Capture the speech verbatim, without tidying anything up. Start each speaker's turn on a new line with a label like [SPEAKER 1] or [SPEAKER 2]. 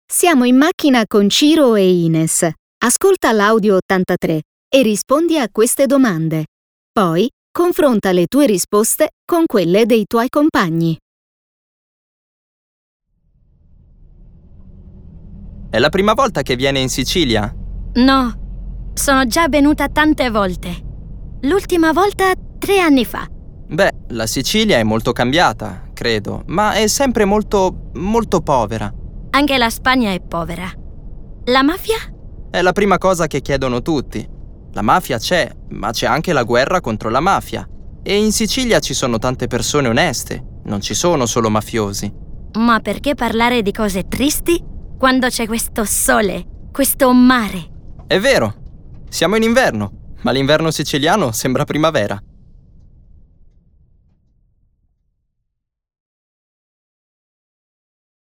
[SPEAKER 1] Siamo in macchina con Ciro e Ines. Ascolta l'audio ottantatré e rispondi a queste domande. Poi confronta le tue risposte con quelle dei tuoi compagni.
[SPEAKER 2] È la prima volta che viene in Sicilia?
[SPEAKER 3] No, sono già venuta tante volte. L'ultima volta tre anni fa.
[SPEAKER 2] Beh, la Sicilia è molto cambiata, credo, ma è sempre molto, molto povera.
[SPEAKER 3] Anche la Spagna è povera. La mafia?
[SPEAKER 2] È la prima cosa che chiedono tutti. La mafia c'è, ma c'è anche la guerra contro la mafia. E in Sicilia ci sono tante persone oneste, non ci sono solo mafiosi.
[SPEAKER 3] Ma perché parlare di cose tristi quando c'è questo sole, questo mare?
[SPEAKER 2] È vero, siamo in inverno, ma l'inverno siciliano sembra primavera.